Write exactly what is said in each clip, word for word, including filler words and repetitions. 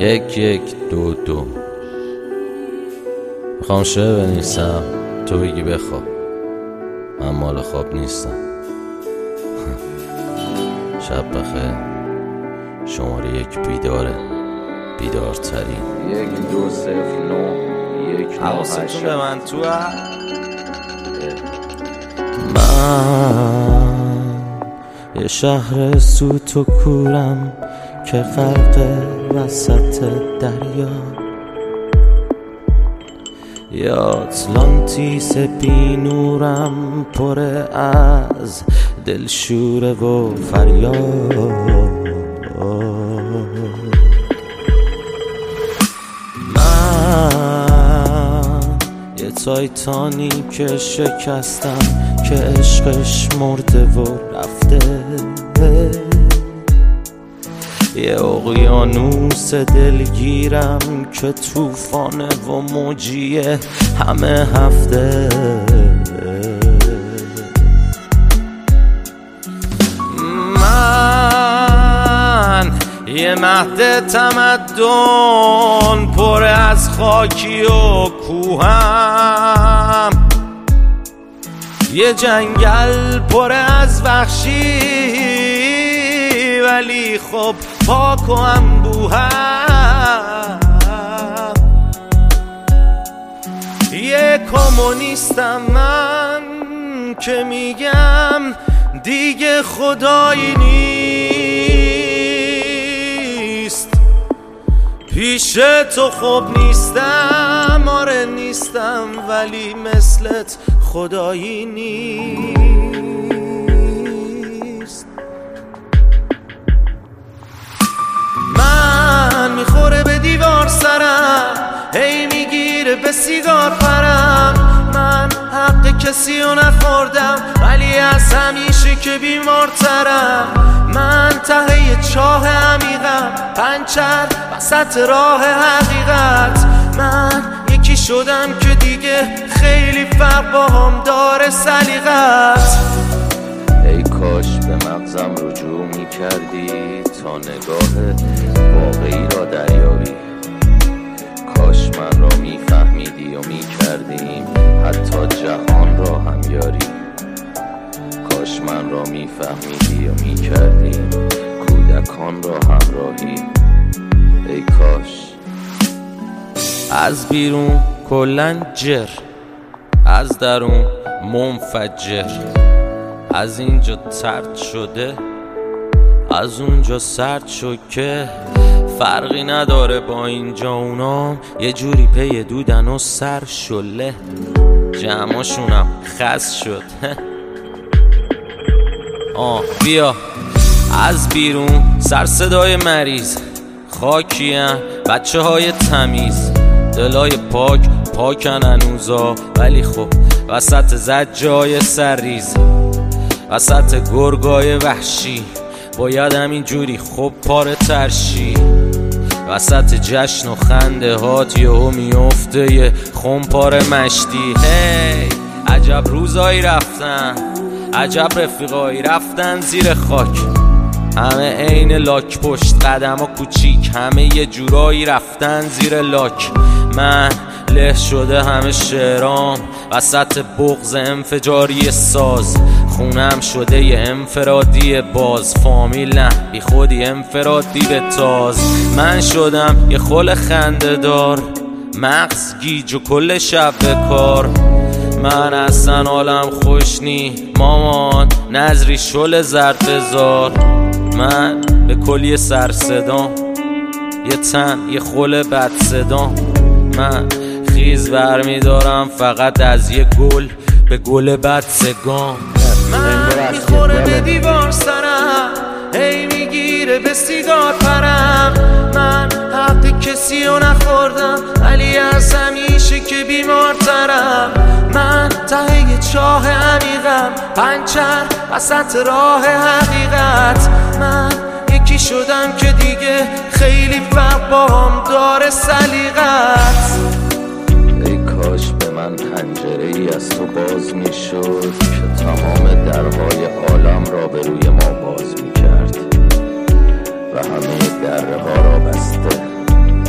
یک یک دو دو. میخوام شعر بنویسم، تو بگی بخواب. من مال خواب نیستم. شب بخیر. شماره یک بیداره، بیدارترین. یک دو صفر نو یک نو حواستون به من تو من یه شهر سوت و کورم که غرق وسط دریا، یه آتلانتیس بی نورم پر از دلشوره و فریاد. من یه تایتانیک شکستم که عشقش مرده و رفته، یه اقیانوس دلگیرم که طوفانه و موجیه همه هفته. من یه مهد تمدن پر از خاکی و کوهم، یه جنگل پر از وحشی ولی خب پاک و انبوهم. یه کمونیستم من که میگم دیگه خدایی نیست، پیش تو خوب نیستم، آره نیستم، ولی مثلت خدایی نیست. من میخوره به دیوار سرم، هی میگیره به سیگار پرم. من حق کسی رو نخوردم ولی از همیشه که بیمارترم. من ته چاه عمیقم، پنچر وسط راه حقیقت. من یکی شدم که دیگه خیلی فرق با هم داره سلیقت. ای کاش به مغزم رجوع می کردی تا نگاه واقعی را دریابی. کاش من را می فهمیدی و می کردیم حتی جهان را هم یاری. کاش من را می فهمیدی و می کردیم کودکان را همراهی. ای کاش. از بیرون کلن جر، از درون منفجر. از اینجا ترد شده، از اونجا سرد شد که فرقی نداره با اینجا اونام یه جوری پی دودن و سر شله. جمعاشونم خس شد. آه بیا از بیرون سر صدای مریض، خاکیان بچه های تمیز، دلای پاک پاکن هنوزا، ولی خب وسط زجای سرریز، وسط گرگای وحشی باید همین جوری خب پاره ترشی. وسط جشن و خنده هات یهو میفته یه خمپاره مشتی. هی عجب روزایی رفتن، عجب رفیقایی رفتن زیر خاک. همه عین لاک پشت قدم ها کوچیک، همه یه جورایی رفتن زیر لاک. من له شده همه شعرام وسط بغض انفجاری ساز. خونم شده یه انفرادی باز، فامیل نه بی خودی انفرادی به تاز. من شدم یه خل خنده دار، مغز گیج و کل شب به کار. من اصلا حالم خوش نی مامان، نظری شل زرد بزار. من به کلی سر صدام، یه تن یه خل بد صدام. من خیز برمی دارم فقط از یه گل به گل بد سگام. من میخوره به دیوار سرم، هی میگیره به سیگار پرم. من حق کسی رو نخوردم ولی از همیشه که بیمارترم. من ته چاه عمیقم، پنچر وسط راه حقیقت. من یکی شدم که دیگه خیلی فرق با هم داره سلیقت. ای کاش به من پنجره ای از تو باز می شد که تمام درهای عالم را به روی ما باز می کرد و همه دره ها را بسته.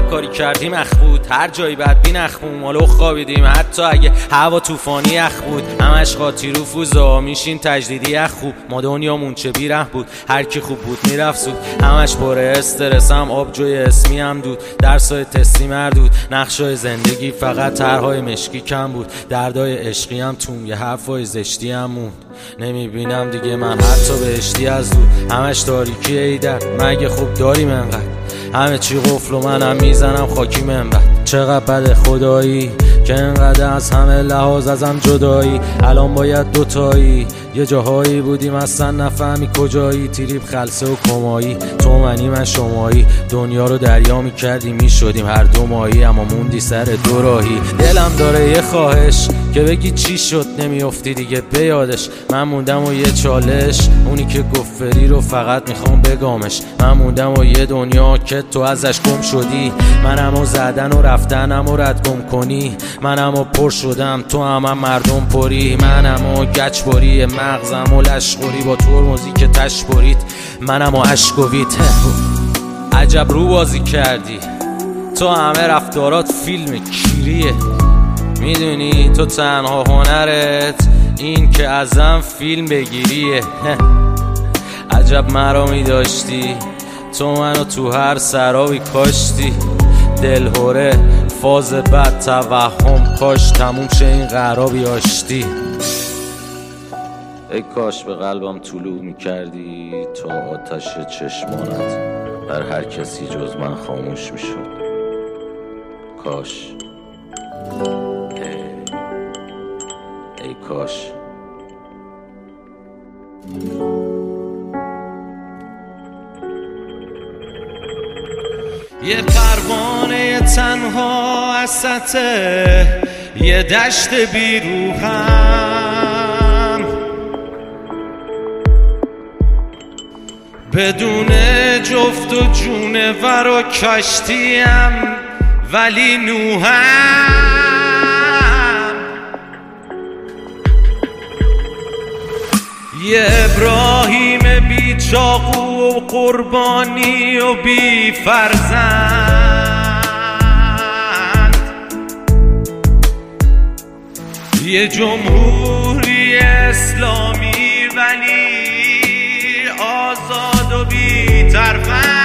کاری کردیم اخ بود، هر جایی بدبین اخمون مالو خوابیدیم، حتی اگه هوا طوفانی اخ بود، همش قاطی رو فوزا میشین تجدیدی اخ خوب. ما دنیامون چه بیره بود، هر کی خوب بود میرفت سود، همش پره استرسم، آب جوی اسمی هم دود، درسای تستی مردود، نقشای زندگی فقط طرحهای مشکی کم بود، دردای عشقی هم توم، یه حرفای زشتی هم موند، نمیبینم دیگه من حتی بهشتی از دور، همش تاریکی ایدر، مگه خوب داریم انقدر، همه چی قفل و منم میزنم خاکی منبر. چقدر بده خدایی که انقدر از همه لحاظ ازم جدایی، الان باید دوتایی، یه جاهایی بودیم اصلا نفهمی کجایی، تریپ خلصه و کمایی، تو منی من شمایی، دنیا رو دریا میکردی میشدیم هر دو ماهی، اما موندی سر دو راهی. دلم داره یه خواهش که بگی چی شد نمیافتی دیگه به یادش، من موندم و یه چالش، اونی که گفت فری رو فقط میخوام بگامش، من موندم و یه دنیا که تو ازش گم شدی، منم و زدن و رفتنم و رد گم کنی، منم و پر شدم تو هم, هم مردم پری، منم و گچ باری مغزم و لشخوری با ترمزی که تش برید، منم و عشق و ویت. عجب رو بازی کردی تو، همه رفتارات فیلم کیریه، میدونی تو تنها هنرت این که ازم فیلم بگیریه. عجب مرامی داشتی تو، منو تو هر سرابی کاشتی، دلهوره فاز بد توهم کاش تموم شه این قرابی آشتی. ای کاش به قلبم طلوع میکردی تا آتش چشمانت بر هر کسی جز من خاموش میشد. کاش ای, ای کاش یه پروانه تنها وسط یه دشت بیروحم، بدون جفت و جونور و کشتیم ولی نوحم، یه ابراهیم بی چاقو و قربانی و بی فرزند، یه جمهوری اسلامی ولی آزاد و بی ترفند،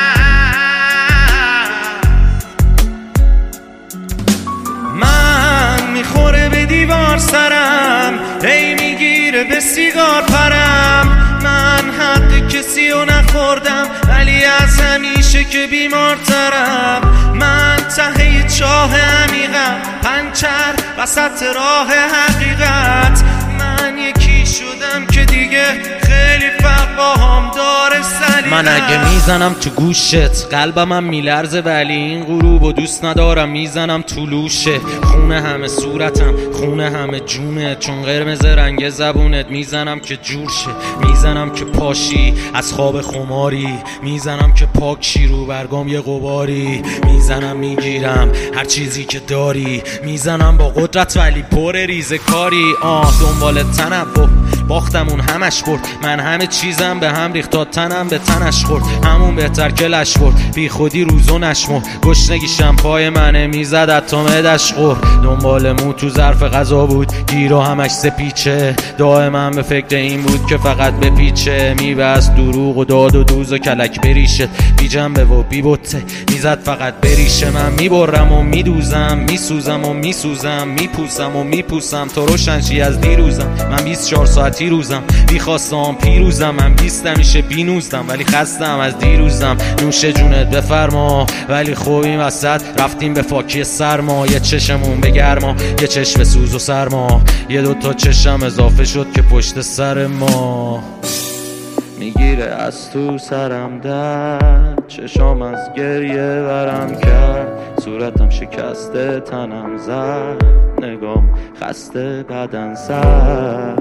من میخوره به دیوار سرم، هی میگیره به سیگار پرم، من حق کسی رو نخوردم ولی از همیشه که بیمارترم، من ته چاه عمیقم پنچر وسط راه حقیقت، من یکی شدم که دیگه خیلی فقاهم داره سلیقت. من اگه میزنم تو گوشت قلبمم میلرزه ولی این غروب و دوست ندارم، میزنم تو لوشه، خونه همه صورتم خونه همه جونت، چون قرمز رنگ زبونت، میزنم که جور شه، میزنم که پاشی از خواب خماری، میزنم که پاکشی رو برگام یه غباری، میزنم میگیرم هر چیزی که داری، میزنم با قدرت ولی پر ریزه کاری. آه دنبال تنوع باختمون همش برد، من همه چیزم به هم ریخت تا تنم به تنش خورد، همون بهتر که لش برد، بی خودی روزو نشمر، گشنگیشم پای منه میزد حتی معدش خور، دنبال مو تو ظرف غذا بود گیر و همش سپیچه، دائما به فکر این بود که فقط بپیچه، میبست دروغ و داد و دوز و کلک بریشه، بی جنبه و بی بطه میزد فقط بریشه، من میبرم و میدوزم، میسوزم و میسوزم، میپوسم و میپوسم تو روشنشی از دیروزم، من بیست و چهار ساعتی روزم بی خواستم پیروزم، من بیست همیشه بی نوزدم ولی خستم از دیروزم، نوش جونت بفرما ولی خوب این وسط رفتیم به فاکی سرما، یه چشمون به گرما یه چشم به سوز و سرما، یه دوتا چشم اضافه شد که پشت سر ما، میگیره از تو سرم در چشام از گریه ورم کرد، صورتم شکسته تنم زد، نگام خسته بدن سرد،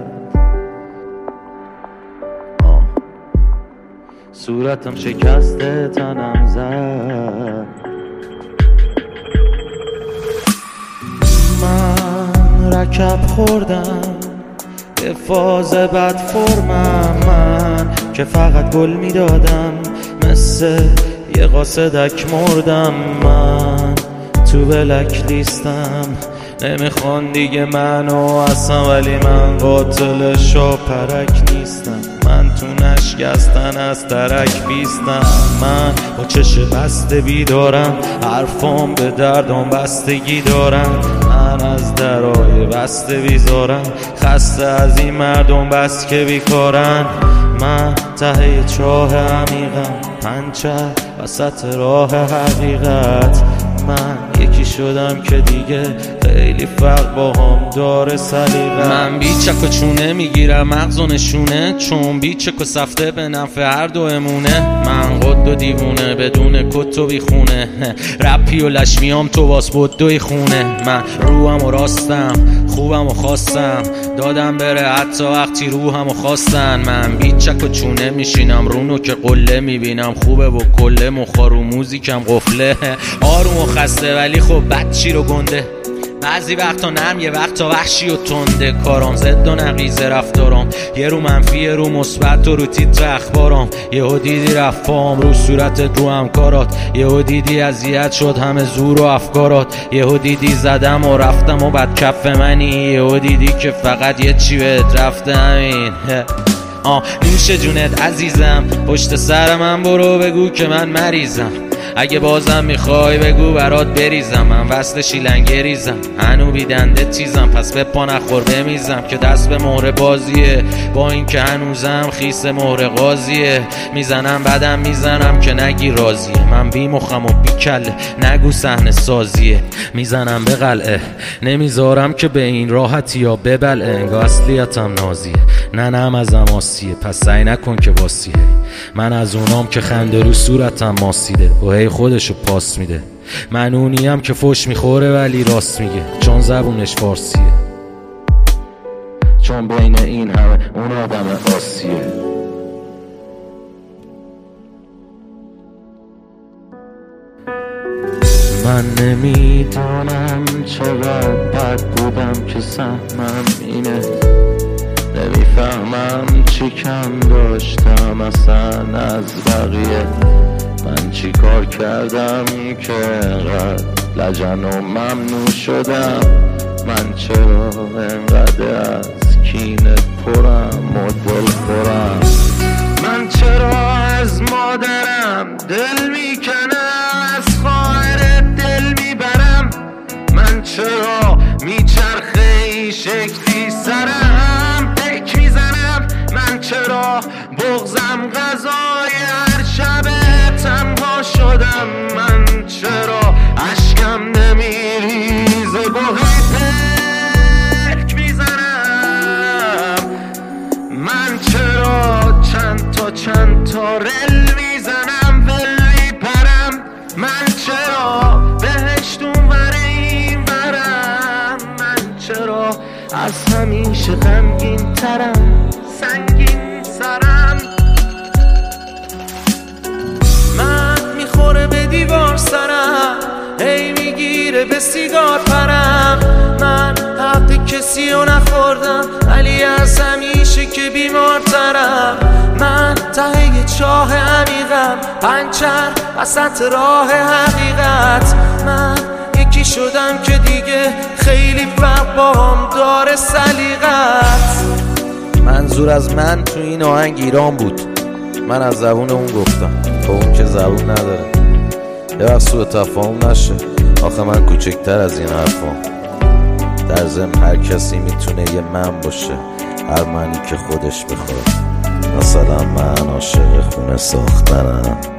آه. صورتم شکسته تنم زد، من رکب خوردم به فاز بد فرمم، من که فقط گل میدادم مثل یه قاصدک مردم، من تو بلک لیستم. نمیخوان دیگه منو اصلا، ولی من قاتل شاپرک نیستم. من تو نشکستن از درک بیستم. من با چش بسته بیدارم، حرفام به دردم بستگی دارم. من از درای بسته بیزارم، خسته از این مردم بس که بیکارن. من ته چاه عمیقم، پنچر وسط راه حقیقت. من یکی شدم که دیگه خیلی فرق با هم داره سلیقه. من بیچک و چونه میگیرم مغز و نشونه، چون بیچک و سفته به نفع هر دو امونه. من قد و دیوونه بدون کت و بیخونه، رپی و لشمیام تو واس بدوی خونه. من روحم و راستم، خوبم و خواستم، دادم بره حتی وقتی روحم و خواستن. من بیچک و چونه میشینم رونو که قله میبینم خوبه و کله مخارو موزیکم قفله. آروم و خسته ولی خب بد چی رو گنده، بعضی وقتا نرم یه وقتا وحشی و تنده. کارام زد و نقیزه رفتارم، یه رو منفی یه رو مثبت و رو تیتر اخبارم. یهو دیدی رفت پام رو صورتت رو همکارات، یهو دیدی اذیت شد همه زور و افکارات. یهو دیدی زدم و رفتم و بد کف منی، یهو دیدی که فقط یه چی بهت رفته همین. آه نوش جونت عزیزم، پشت سر من برو بگو که من مریضم. اگه بازم میخوای بگو برات بریزم، من وصل شیلنگریزم، هنو بیدنده تیزم. پس به پا نخور بمیزم که دست به مهر بازیه، با این که هنوزم خیس مهر قاضیه. میزنم بعدم میزنم که نگی راضیه، من بی مخم و بی کله نگو صحنه سازیه. میزنم به قلعه نمیذارم که به این راحتی یا ببلعه، انگار اصلیتم نازیه ننم ازم آسیه. پس سعی نکن که واسیه، من از اونام که خنده رو صورتم ماسیده و هی خودشو پاس میده. من اونیم که فوش میخوره ولی راست میگه، چون زبونش فارسیه، چون بین این همه اون آدم آسیه. من نمیدانم چقدر بد بودم که سهمم اینه، نمیفهمم چی کم داشتم اصلا از بقیه. من چی کار کردم که انقدر لجن و ممنوع شدم؟ من چرا انقدر از کینه پرم و دل خورم؟ من چرا از مادرم دل میکنم، از خواهر دل میبرم؟ من چرا میچرخه ای شکلی سرم تک میزنم؟ من چرا بغضم غذای هر شب تنها شدم؟ من چرا عشقم نمیریزه بغی تک میزنم؟ من چرا چند تا چند تا رل میزنم ول میپرم؟ من چرا بهشت اونور این برم؟ من چرا از همیشه غمگین ترم، سنگین سرم؟ من میخوره به دیوار سرم، هی میگیره به سیگار پرم. من حق کسی رو نخوردم ولی از همیشه که بیمارترم. من ته چاه عمیقم، پنچر وسط راه حقیقت. من یکی شدم که دیگه خیلی فرق با هم داره سلیقت. منظور از من تو این آهنگ ایران بود، من از زبون اون گفتم با اون که زبون نداره. یه وقت سوء تفاهم نشه، آخه من کوچکتر از این حرفام. در ضمن هر کسی میتونه یه من باشه، هر منی که خودش بخواد. مثلا من عاشق خونه ساختنم.